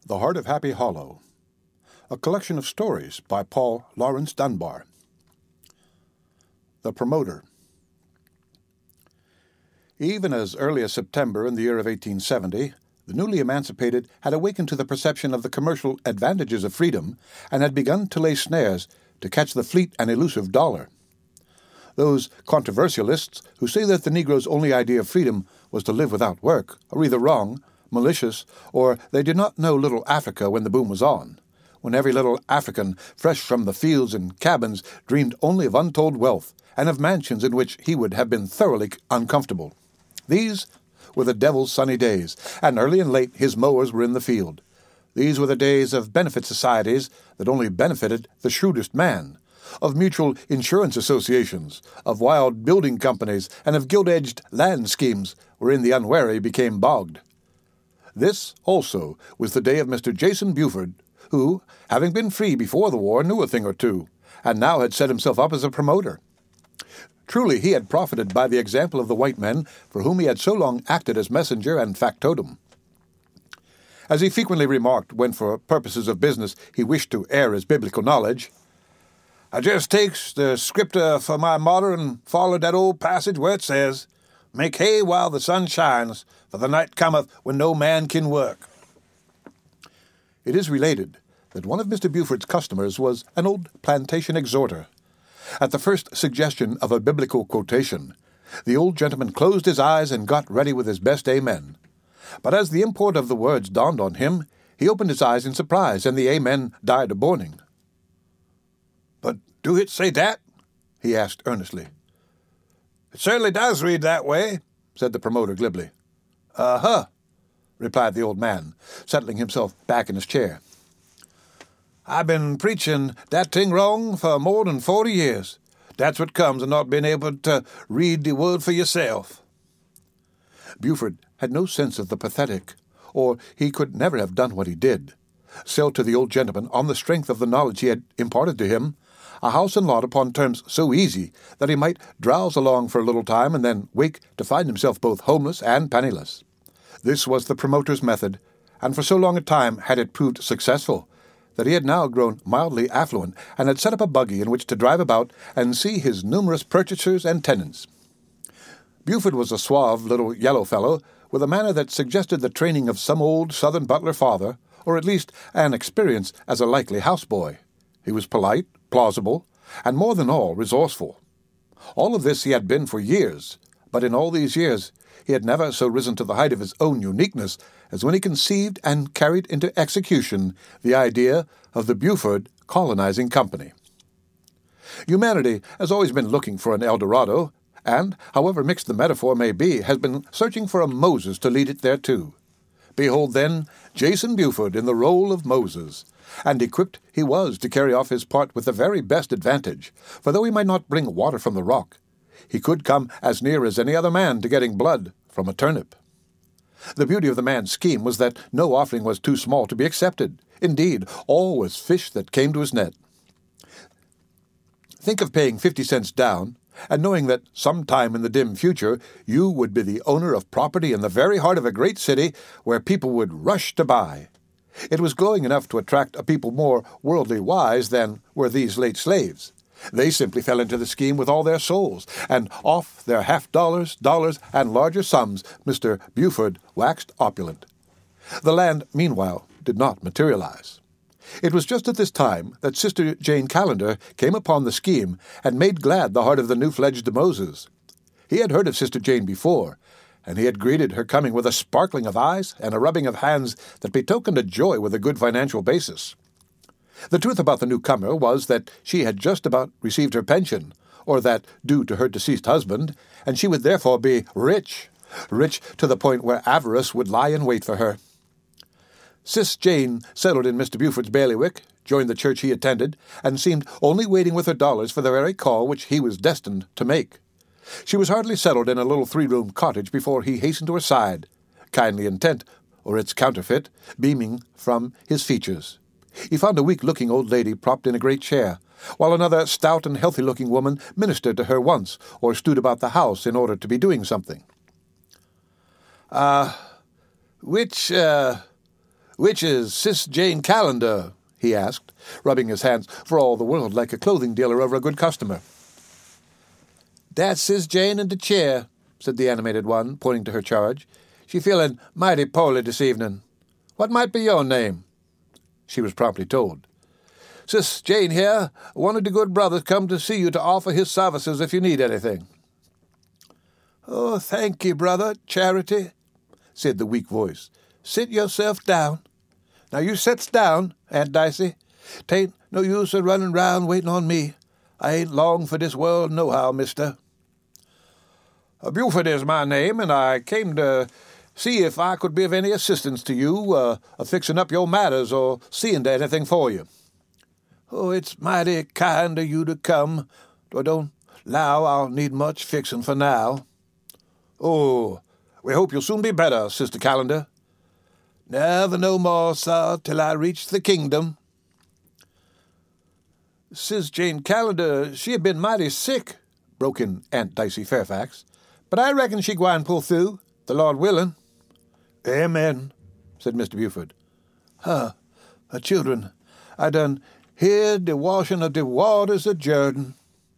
The Heart of Happy Hollow, a collection of stories by Paul Laurence Dunbar. The Promoter. Even as early as September in the year of 1870, the newly emancipated had awakened to the perception of the commercial advantages of freedom and had begun to lay snares to catch the fleet and elusive dollar. Those controversialists who say that the Negro's only idea of freedom was to live without work are either wrong, malicious, or they did not know Little Africa when the boom was on, when every little African, fresh from the fields and cabins, dreamed only of untold wealth and of mansions in which he would have been thoroughly uncomfortable. These were the devil's sunny days, and early and late his mowers were in the field. These were the days of benefit societies that only benefited the shrewdest man, of mutual insurance associations, of wild building companies, and of gilt-edged land schemes wherein the unwary became bogged. This, also, was the day of Mr. Jason Buford, who, having been free before the war, knew a thing or two, and now had set himself up as a promoter. Truly he had profited by the example of the white men for whom he had so long acted as messenger and factotum. As he frequently remarked when for purposes of business he wished to air his biblical knowledge, "I just takes the scripter for my motto and followed that old passage where it says, 'Make hay while the sun shines, for the night cometh when no man can work.'" It is related that one of Mr. Buford's customers was an old plantation exhorter. At the first suggestion of a biblical quotation, the old gentleman closed his eyes and got ready with his best amen. But as the import of the words dawned on him, he opened his eyes in surprise, and the amen died a mourning. "But do it say that?" he asked earnestly. "It certainly does read that way," said the promoter glibly. "Uh-huh," replied the old man, settling himself back in his chair. "I've been preaching that thing wrong for more than 40 years. That's what comes of not being able to read the word for yourself." Buford had no sense of the pathetic, or he could never have done what he did, sell to the old gentleman on the strength of the knowledge he had imparted to him, a house and lot upon terms so easy that he might drowse along for a little time and then wake to find himself both homeless and penniless. This was the promoter's method, and for so long a time had it proved successful that he had now grown mildly affluent and had set up a buggy in which to drive about and see his numerous purchasers and tenants. Buford was a suave little yellow fellow with a manner that suggested the training of some old Southern butler father, or at least an experience as a likely houseboy. He was polite, plausible, and more than all, resourceful. All of this he had been for years, but in all these years he had never so risen to the height of his own uniqueness as when he conceived and carried into execution the idea of the Buford Colonizing Company. Humanity has always been looking for an El Dorado, and, however mixed the metaphor may be, has been searching for a Moses to lead it thereto. Behold, then, Jason Buford in the role of Moses, and equipped he was to carry off his part with the very best advantage, for though he might not bring water from the rock, he could come as near as any other man to getting blood from a turnip. The beauty of the man's scheme was that no offering was too small to be accepted. Indeed, all was fish that came to his net. Think of paying 50 cents down, and knowing that some time in the dim future you would be the owner of property in the very heart of a great city where people would rush to buy. It was glowing enough to attract a people more worldly wise than were these late slaves. They simply fell into the scheme with all their souls, and off their half-dollars, dollars, and larger sums Mr. Buford waxed opulent. The land, meanwhile, did not materialize. It was just at this time that Sister Jane Callender came upon the scheme and made glad the heart of the new-fledged Moses. He had heard of Sister Jane before, and he had greeted her coming with a sparkling of eyes and a rubbing of hands that betokened a joy with a good financial basis. The truth about the newcomer was that she had just about received her pension, or that due to her deceased husband, and she would therefore be rich to the point where avarice would lie in wait for her. Sis Jane settled in Mr. Buford's bailiwick, joined the church he attended, and seemed only waiting with her dollars for the very call which he was destined to make. She was hardly settled in a little 3-room cottage before he hastened to her side, kindly intent, or its counterfeit, beaming from his features. He found a weak-looking old lady propped in a great chair, while another stout and healthy-looking woman ministered to her once, or stood about the house in order to be doing something. Which "Which is Sis Jane Callender?" he asked, rubbing his hands for all the world like a clothing dealer over a good customer. "That's Sis Jane in the chair," said the animated one, pointing to her charge. "She feeling mighty poorly this evening. What might be your name?" She was promptly told. "Sis Jane here. One of the good brothers come to see you to offer his services if you need anything." "Oh, thank you, brother, Charity," said the weak voice. "Sit yourself down. Now you sets down, Aunt Dicey. 'Tain't no use of running round waiting on me. I ain't long for this world nohow, mister." "Buford is my name, and I came to see if I could be of any assistance to you, fixing up your matters or seeing to anything for you." "Oh, it's mighty kind of you to come, though I don't 'low I'll need much fixing for now." "Oh, we hope you'll soon be better, Sister Callender." "Never no more, sir, till I reach the kingdom." "Sis Jane Callender, she had been mighty sick," broke in Aunt Dicey Fairfax. "But I reckon she gwine pull through, the Lord willing." "Amen," said Mr. Buford. Children, I done heard the washing of the waters of Jordan."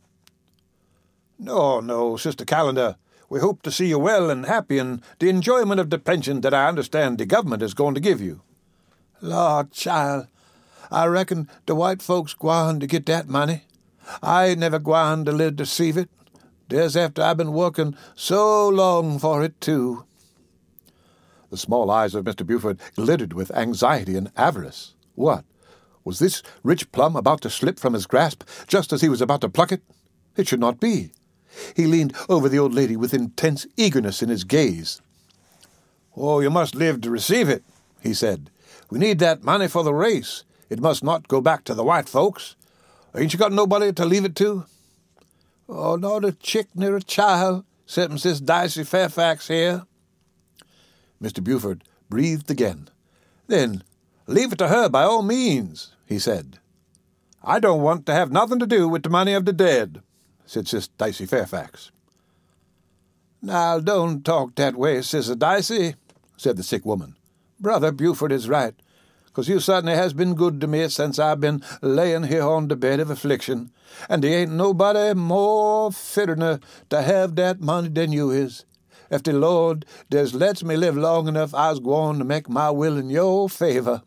No, Sister Callender. We hope to see you well and happy in the enjoyment of the pension that I understand the government is going to give you." "Lord, child, I reckon the white folks gwine to get that money. I ain't never gwine to live to see it. There's after I've been working so long for it, too." The small eyes of Mr. Buford glittered with anxiety and avarice. What? Was this rich plum about to slip from his grasp just as he was about to pluck it? It should not be. He leaned over the old lady with intense eagerness in his gaze. "Oh, you must live to receive it," he said. "We need that money for the race. It must not go back to the white folks. Ain't you got nobody to leave it to?" "Oh, not a chick nor a child, except Mrs. Dicey Fairfax here." Mr. Buford breathed again. "Then leave it to her by all means," he said. "I don't want to have nothing to do with the money of the dead," said Sis Dicey Fairfax. "Now, don't talk that way, Sister Dicey," said the sick woman. "Brother Buford is right, 'cause you certainly has been good to me since I've been laying here on the bed of affliction, and there ain't nobody more fitter to have that money than you is. If the Lord des lets me live long enough, I's gwine to make my will in your favor."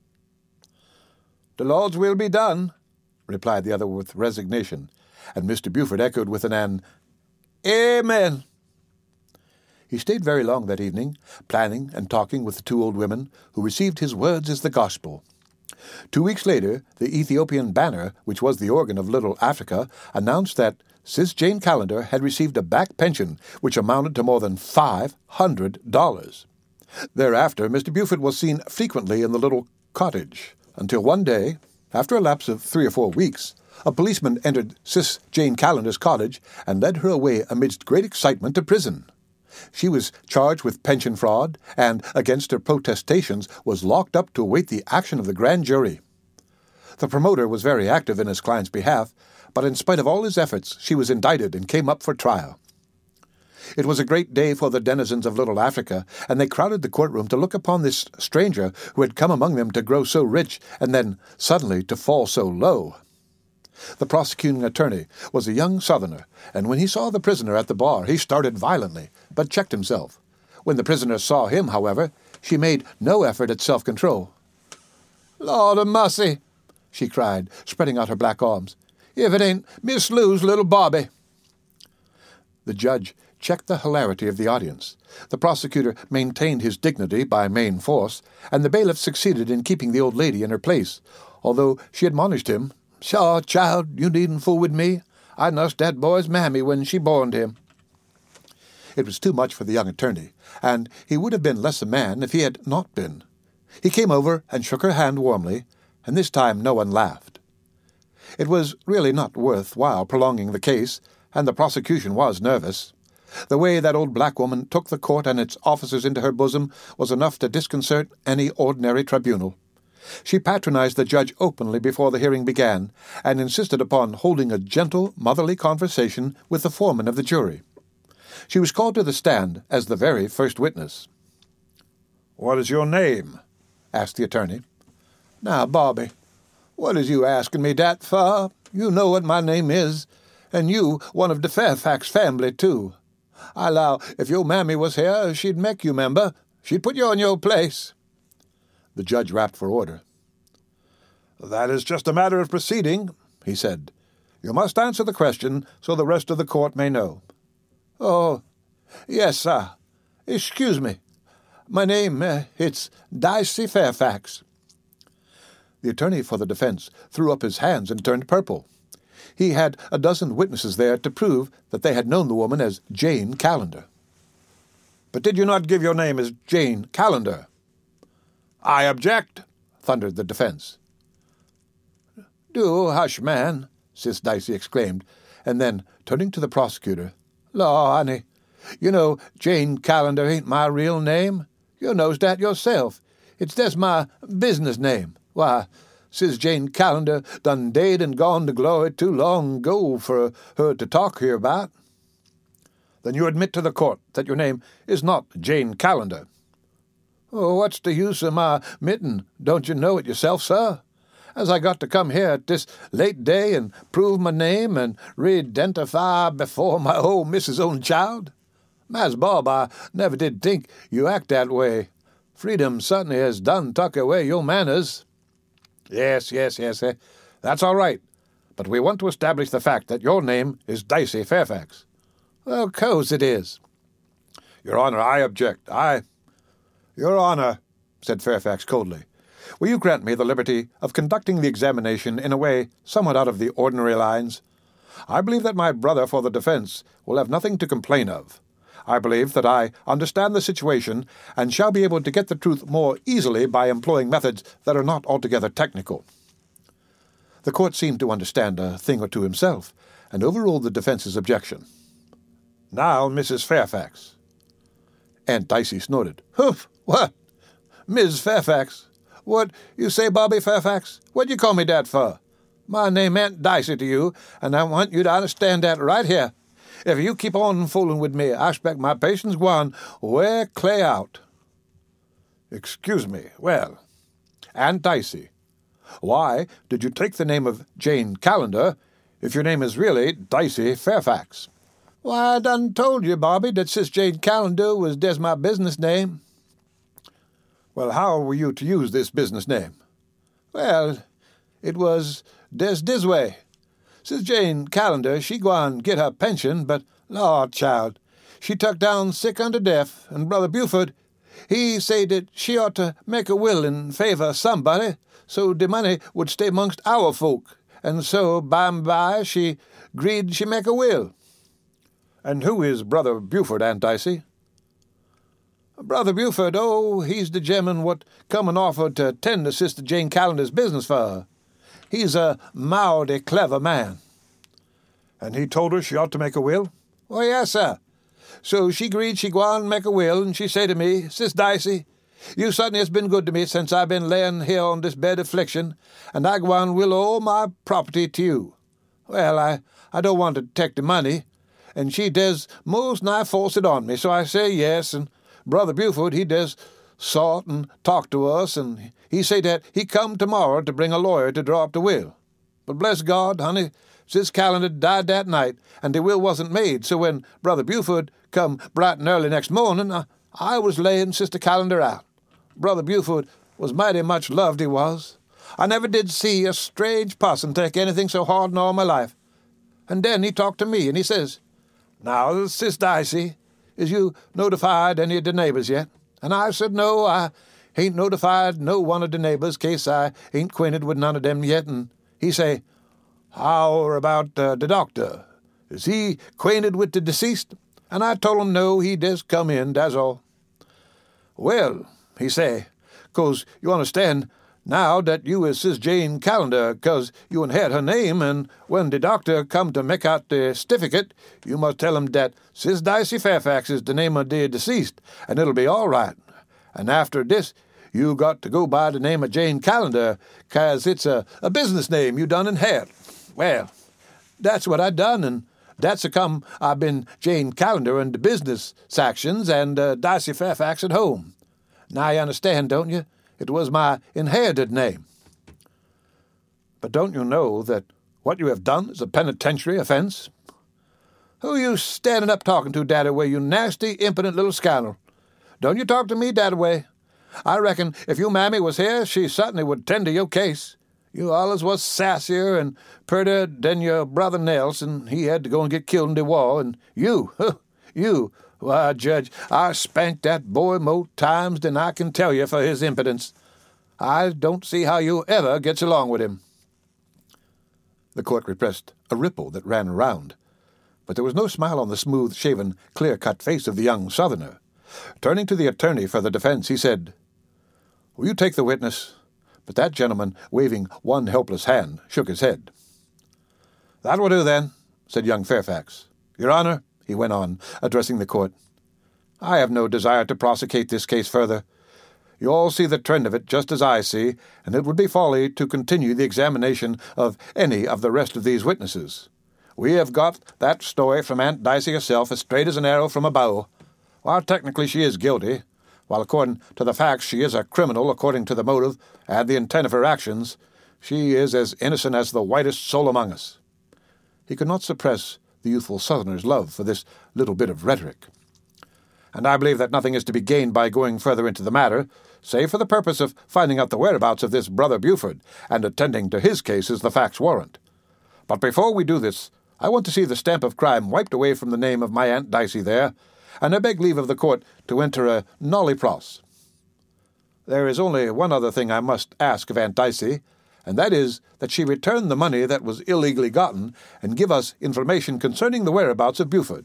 "The Lord's will be done," replied the other with resignation, and Mr. Buford echoed with an "Amen." He stayed very long that evening, planning and talking with the two old women, who received his words as the gospel. 2 weeks later, the Ethiopian Banner, which was the organ of Little Africa, announced that Sis Jane Callender had received a back pension which amounted to more than $500. Thereafter, Mr. Buford was seen frequently in the little cottage, until one day, after a lapse of 3 or 4 weeks, a policeman entered Sis Jane Callender's cottage and led her away amidst great excitement to prison. She was charged with pension fraud and, against her protestations, was locked up to await the action of the grand jury. The promoter was very active in his client's behalf, but in spite of all his efforts, she was indicted and came up for trial. It was a great day for the denizens of Little Africa, and they crowded the courtroom to look upon this stranger who had come among them to grow so rich and then suddenly to fall so low. The prosecuting attorney was a young Southerner, and when he saw the prisoner at the bar, he started violently, but checked himself. When the prisoner saw him, however, she made no effort at self-control. "Lord of mercy," she cried, spreading out her black arms, "if it ain't Miss Lou's little Bobby." The judge checked the hilarity of the audience. The prosecutor maintained his dignity by main force, and the bailiff succeeded in keeping the old lady in her place, although she admonished him, "Shaw, child, you needn't fool with me. I nussed that boy's mammy when she borned him." It was too much for the young attorney, and he would have been less a man if he had not been. He came over and shook her hand warmly, and this time no one laughed. It was really not worth while prolonging the case, and the prosecution was nervous. The way that old black woman took the court and its officers into her bosom was enough to disconcert any ordinary tribunal. She patronized the judge openly before the hearing began, and insisted upon holding a gentle, motherly conversation with the foreman of the jury. She was called to the stand as the very first witness. "What is your name?" asked the attorney. "Now, Bobby, what is you asking me dat for? You know what my name is, and you one of de Fairfax family, too. I 'low if your mammy was here, she'd make you member. She'd put you in your place." The judge rapped for order. "That is just a matter of proceeding," he said. "You must answer the question so the rest of the court may know." "Oh, yes, sir. Excuse me. My name, it's Dicey Fairfax." The attorney for the defense threw up his hands and turned purple. He had a dozen witnesses there to prove that they had known the woman as Jane Callender. "But did you not give your name as Jane Callender?" "I object," thundered the defense. "Do hush, man," Sis Dicey exclaimed, and then, turning to the prosecutor, "Law, honey, you know Jane Callender ain't my real name. You knows dat yourself. It's des my business name. Why, Sis Jane Callender done dead and gone to glory too long ago for her to talk here about." "Then you admit to the court that your name is not Jane Callender?" "Oh, what's the use of my admitting? Don't you know it yourself, sir? As I got to come here at this late day and prove my name and re-identify before my old missus' own child? Mas Bob, I never did think you act that way. Freedom certainly has done tuck away your manners." Yes, that's all right. But we want to establish the fact that your name is Dicey Fairfax." "Well, course it is." "Your Honor, I object. Your Honor," said Fairfax coldly, "will you grant me the liberty of conducting the examination in a way somewhat out of the ordinary lines? I believe that my brother for the defense will have nothing to complain of. I believe that I understand the situation and shall be able to get the truth more easily by employing methods that are not altogether technical." The court seemed to understand a thing or two himself, and overruled the defense's objection. "Now, Mrs. Fairfax." Aunt Dicey snorted. "Humph! What? Ms. Fairfax? What you say, Bobby Fairfax? What you call me dat for? My name Aunt Dicey to you, and I want you to understand that right here. If you keep on fooling with me, I expect my patience gwine wear clay out." "Excuse me. Well, Aunt Dicey, why did you take the name of Jane Callender if your name is really Dicey Fairfax?" "Why, I done told you, Bobby, that Sis Jane Callender was des my business name." "Well, how were you to use this business name?" "Well, it was dis way. Sis Jane Callender, she gwine get her pension, but, Lord, child, she tuck down sick under death, and Brother Buford, he say that she ought to make a will in favor of somebody, so the money would stay amongst our folk, and so by she agreed she make a will." "And who is Brother Buford, Aunt Dicey?" "Brother Buford, oh, he's the gemman what come and offered to tend to Sister Jane Callender's business for her. He's a mighty clever man." "And he told her she ought to make a will?" "Oh, yes, sir. So she agreed she gwine make a will, and she say to me, 'Sis Dicey, you certainly has been good to me since I've been layin' here on this bed of affliction, and I gwine will all my property to you.' Well, I don't want to take the money, and she des most nigh force it on me, so I say yes, and Brother Buford, he des sought and talked to us, and he say that he come tomorrow to bring a lawyer to draw up the will. But bless God, honey, Sis Callender died that night, and the will wasn't made, so when Brother Buford come bright and early next morning, I was laying Sister Callender out. Brother Buford was mighty much loved, he was. I never did see a strange parson take anything so hard in all my life. And then he talked to me, and he says, 'Now, Sis Dicey, is you notified any of the neighbors yet?' And I said, 'No, I ain't notified no one of the neighbors, case I ain't acquainted with none of them yet.' And he say, 'How about the doctor? Is he acquainted with the deceased?' And I told him no, he just come in, that's all. 'Well,' he say, ''cause you understand now that you is Sis Jane Callender, 'cause you inherit her name, and when the doctor come to make out the certificate, you must tell him that Sis Dicey Fairfax is the name of the deceased, and it'll be all right. And after this, you got to go by the name of Jane Callender, 'cause it's a business name you done inherit.' Well, that's what I done, and that's a come I've been Jane Callender in the business sections and Dicey Fairfax at home. Now you understand, don't you? It was my inherited name. But don't you know that what you have done is a penitentiary offense? Who are you standing up talking to, Dadaway, you nasty, impudent little scoundrel? Don't you talk to me, Dadaway. I reckon if your mammy was here, she certainly would tend to your case. You allers was sassier and purtier than your brother Nelson. He had to go and get killed in the war, and you, why, Judge, I spanked that boy more times than I can tell you for his impudence. I don't see how you ever gets along with him. The court repressed a ripple that ran around, but there was no smile on the smooth-shaven, clear-cut face of the young Southerner. Turning to the attorney for the defense, he said, "Will you take the witness?" But that gentleman, waving one helpless hand, shook his head. "That will do, then," said young Fairfax. "Your Honor," he went on, addressing the court, "I have no desire to prosecute this case further. You all see the trend of it just as I see, and it would be folly to continue the examination of any of the rest of these witnesses. We have got that story from Aunt Dicey herself as straight as an arrow from a bow. While technically she is guilty, while according to the facts she is a criminal according to the motive and the intent of her actions, she is as innocent as the whitest soul among us." He could not suppress the youthful Southerner's love for this little bit of rhetoric. "And I believe that nothing is to be gained by going further into the matter, save for the purpose of finding out the whereabouts of this brother Buford and attending to his case as the facts warrant. But before we do this, I want to see the stamp of crime wiped away from the name of my Aunt Dicey there, and I beg leave of the court to enter a nolli pros. There is only one other thing I must ask of Aunt Dicey, and that is that she return the money that was illegally gotten and give us information concerning the whereabouts of Buford."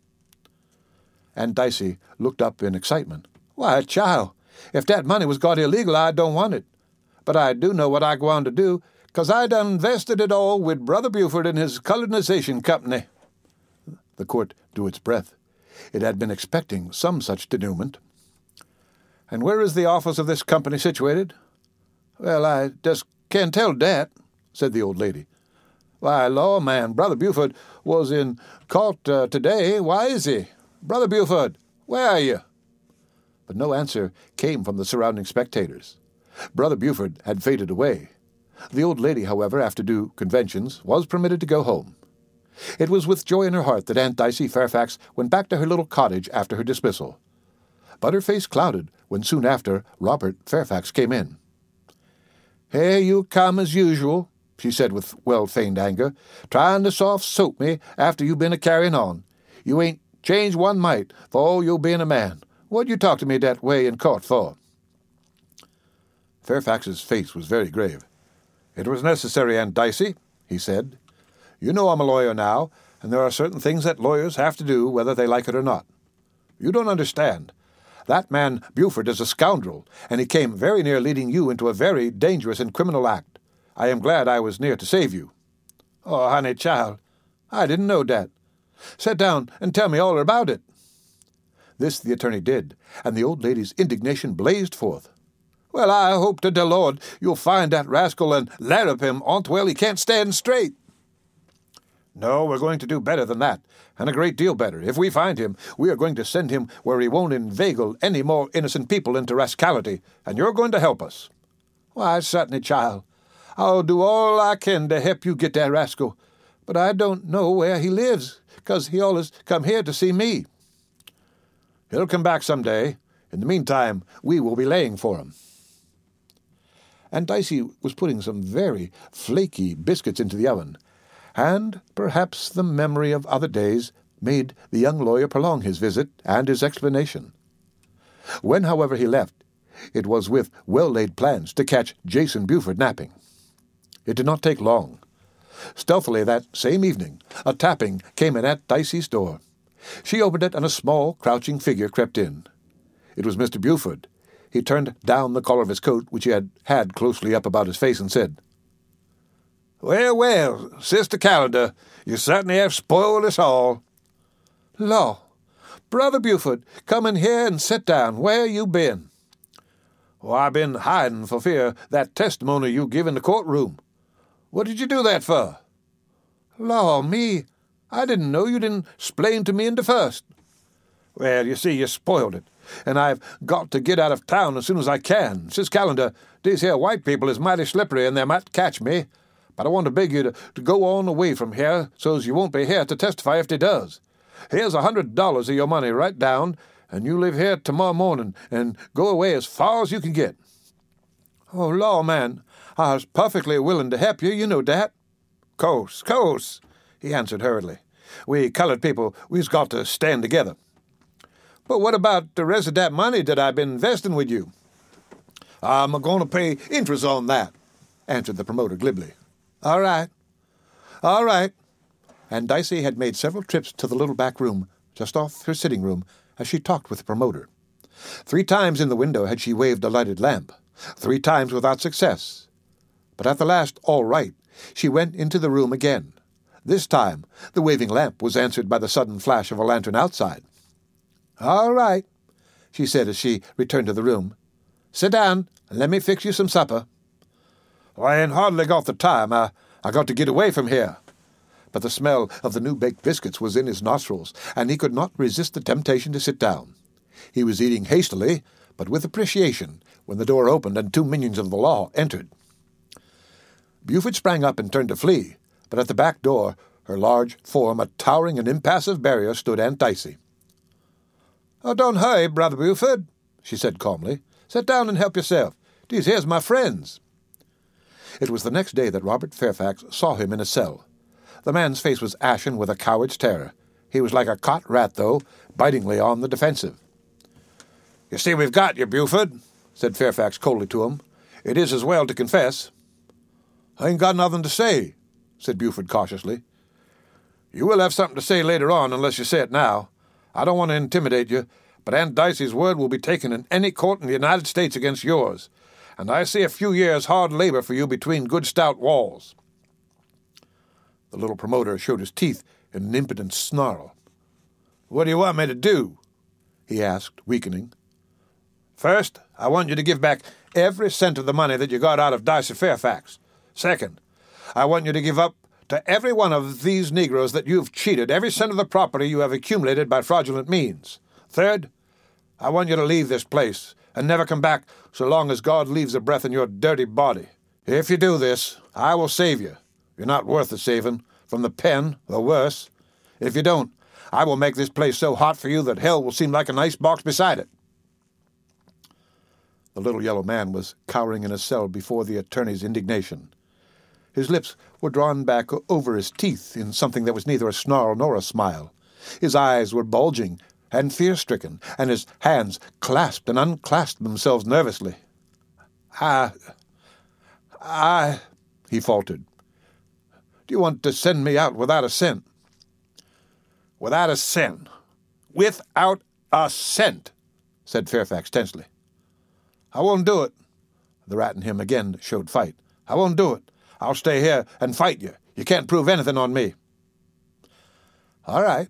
Aunt Dicey looked up in excitement. "Why, child, if that money was got illegal, I don't want it. But I do know what I going to do, 'cause I done invested it all with Brother Buford and his colonization company." The court drew its breath. It had been expecting some such denouement. "And where is the office of this company situated?" "Well, I just can't tell that," said the old lady. "Why, law, man, Brother Buford was in court today. Why is he? Brother Buford, where are you?" But no answer came from the surrounding spectators. Brother Buford had faded away. The old lady, however, after due conventions, was permitted to go home. It was with joy in her heart that Aunt Dicey Fairfax went back to her little cottage after her dismissal. But her face clouded when soon after Robert Fairfax came in. "Here you come as usual," she said with well-feigned anger, "trying to soft-soap me after you been a-carrying on. You ain't changed one mite for all you being a man. What'd you talk to me that way in court for?" Fairfax's face was very grave. "It was necessary, Aunt Dicey," he said. "You know I'm a lawyer now, and there are certain things that lawyers have to do whether they like it or not. You don't understand. That man Buford is a scoundrel, and he came very near leading you into a very dangerous and criminal act. I am glad I was near to save you." "Oh, honey, child, I didn't know that. Sit down and tell me all about it." This the attorney did, and the old lady's indignation blazed forth. "Well, I hope to the Lord you'll find that rascal and larrup him on't well he can't stand straight." "No, we're going to do better than that, and a great deal better. If we find him, we are going to send him where he won't inveigle any more innocent people into rascality, and you're going to help us." "Why, certainly, child. I'll do all I can to help you get that rascal, but I don't know where he lives, 'cause he always come here to see me." "He'll come back some day. In the meantime, we will be laying for him." Aunt Dicey was putting some very flaky biscuits into the oven, and perhaps the memory of other days made the young lawyer prolong his visit and his explanation. When, however, he left, it was with well-laid plans to catch Jason Buford napping. It did not take long. Stealthily that same evening, a tapping came in at Dicey's door. She opened it, and a small, crouching figure crept in. It was Mr. Buford. He turned down the collar of his coat, which he had closely up about his face, and said, "Well, well, Sister Calendar, you certainly have spoiled us all." "Law, Brother Buford, come in here and sit down. Where you been?" "Oh, I been hiding for fear that testimony you give in the courtroom. What did you do that for?" "Law, me, I didn't know you didn't 'splain to me in the first." "Well, you see, you spoiled it. and I've got to get out of town as soon as I can. Sis Callender, these here white people is mighty slippery, and they might catch me. But I want to beg you to go on away from here, so's you won't be here to testify if they does. Here's $100 of your money right down, and you leave here tomorrow morning and go away as far as you can get." "Oh, law, man, I was perfectly willing to help you, you know dat." Course, he answered hurriedly. "We colored people, we's got to stand together." "But what about the rest of that money that I've been investing with you?" "I'm going to pay interest on that," answered the promoter glibly. All right. And Dicey had made several trips to the little back room, just off her sitting room, as she talked with the promoter. 3 times in the window had she waved a lighted lamp, 3 times without success. But at the last, all right, she went into the room again. This time, the waving lamp was answered by the sudden flash of a lantern outside. "All right," she said as she returned to the room. "Sit down and let me fix you some supper." "I ain't hardly got the time. I got to get away from here." But the smell of the new-baked biscuits was in his nostrils, and he could not resist the temptation to sit down. He was eating hastily, but with appreciation, when the door opened and 2 minions of the law entered. Buford sprang up and turned to flee, but at the back door, her large form a towering and impassive barrier, stood Aunt Dicey. "Oh, don't hurry, Brother Buford," she said calmly. "Sit down and help yourself. These here's my friends." It was the next day that Robert Fairfax saw him in a cell. The man's face was ashen with a coward's terror. He was like a caught rat, though, bitingly on the defensive. "You see we've got you, Buford," said Fairfax coldly to him. "It is as well to confess." "I ain't got nothing to say," said Buford cautiously. "You will have something to say later on, unless you say it now. I don't want to intimidate you, but Aunt Dicey's word will be taken in any court in the United States against yours, and I see a few years' hard labor for you between good stout walls." The little promoter showed his teeth in an impotent snarl. "What do you want me to do?" he asked, weakening. "First, I want you to give back every cent of the money that you got out of Dicey Fairfax. Second, I want you to give up to every one of these Negroes that you've cheated every cent of the property you have accumulated by fraudulent means. Third, I want you to leave this place and never come back so long as God leaves a breath in your dirty body. If you do this, I will save you. You're not worth the saving, from the pen, or worse. If you don't, I will make this place so hot for you that hell will seem like an icebox beside it." The little yellow man was cowering in a cell before the attorney's indignation. His lips were drawn back over his teeth in something that was neither a snarl nor a smile. His eyes were bulging and fear-stricken, and his hands clasped and unclasped themselves nervously. I, he faltered. "Do you want to send me out without a cent?" "Without a cent? Without a cent," said Fairfax tensely. "I won't do it." The rat in him again showed fight. "I won't do it. I'll stay here and fight you. You can't prove anything on me." "All right.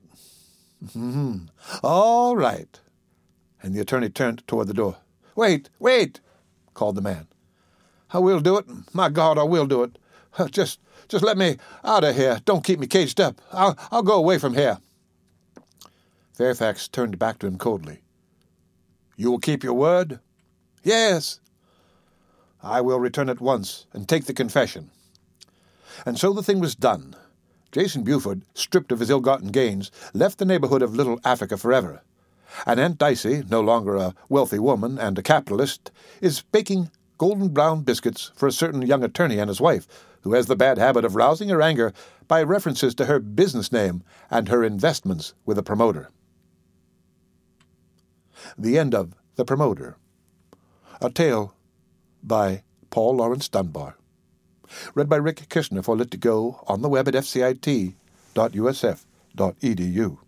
All right." And the attorney turned toward the door. Wait, called the man. "I will do it. My God, I will do it. Just let me out of here. Don't keep me caged up. I'll go away from here." Fairfax turned back to him coldly. "You will keep your word?" "Yes." "I will return at once and take the confession." And so the thing was done. Jason Buford, stripped of his ill-gotten gains, left the neighborhood of Little Africa forever. And Aunt Dicey, no longer a wealthy woman and a capitalist, is baking golden-brown biscuits for a certain young attorney and his wife, who has the bad habit of rousing her anger by references to her business name and her investments with a promoter. The end of The Promoter. A tale by Paul Laurence Dunbar. Read by Rick Kirshner for Lit2Go on the web at fcit.usf.edu.